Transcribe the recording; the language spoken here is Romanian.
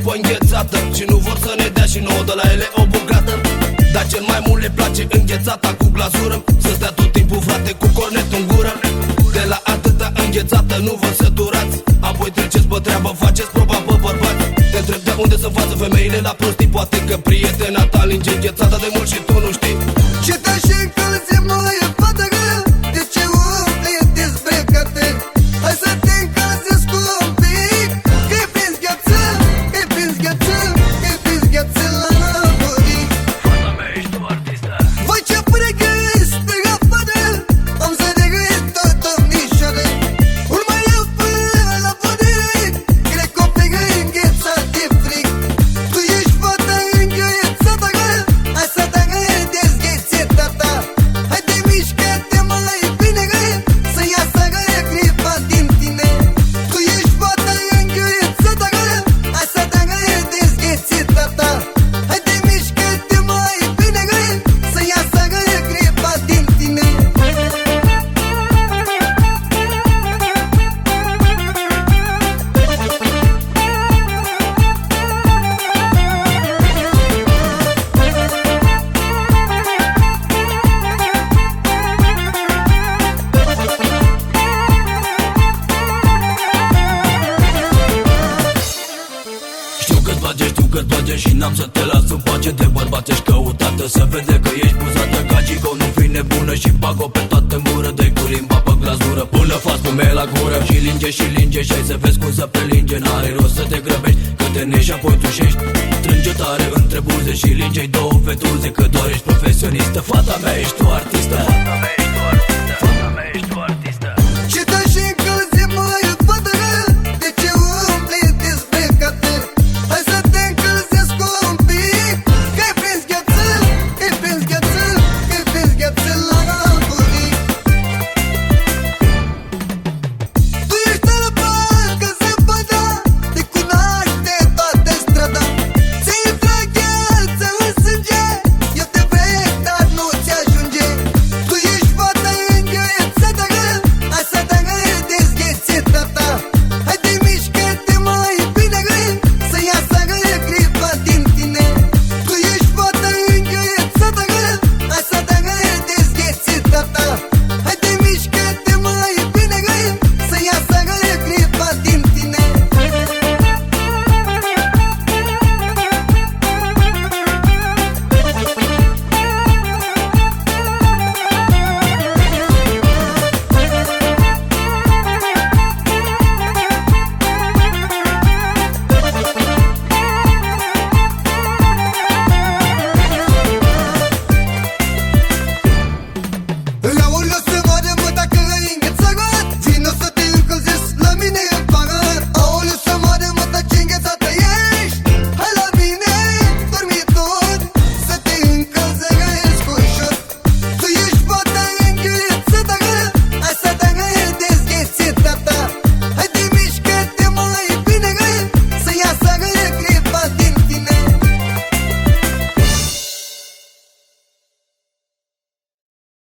apă înghețată și nu vor să ne dea și nouă de la ele o bucată. Dar cel mai mult le place înghețata cu glazură, să stea tot timpul, frate, cu cornetul în gură. De la atâta înghețată nu vă săturați, apoi treceți pe treabă, faceți proba pe bărbați. Te întreb de unde să față femeile la prostii, poate că prietena ta linge înghețata de mult și tu nu știi. Ce te și încălzi, măi, fată grea, de ce umple dezbrecate? Hai să te încălzi cu un pic, că-i prins gheață, că-i prins gheață, că-i prins gheață la buric. Fata mea, ești tu artistă. Voi ce pregăiți de gafără, am să degăiesc tot domnișoare. Urmă eu până la podere, cred că o pregăi înghețat de fric. Tu ești fata înghețată grea, hai să te dezghețe tata. Hai de mișcă-te mai bine grea, să iasă grea clipa din tine. Tu ești fata înghețată grea, hai să te dezghețe tata. Hai de mișcă-te mai bine grea, să iasă grea clipa din tine. Știu că-ți place și n-am să te las în pace. De bărbat ești căutată, se vede că ești buzată ca Gigo. Nu fi nebună și bag-o pe toată în mură. Dă-i cu limba pe glazură până faci cum e la gură. Și linge și ai să vezi cum să prelinge. N-are rost să te grăbești, că te nești apoi tușești. Strânge tare între buze și linge-i două fetuze, că doar ești profesionistă. Fata mea, ești tu artistă.